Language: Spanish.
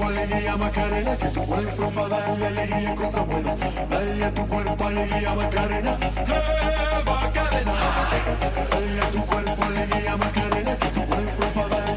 alegría Macarena, que tu cuerpo para darle alegría, cosa buena. Dale a tu cuerpo alegría Macarena, Macarena. Dale a tu cuerpo alegría Macarena, que tu cuerpo para darle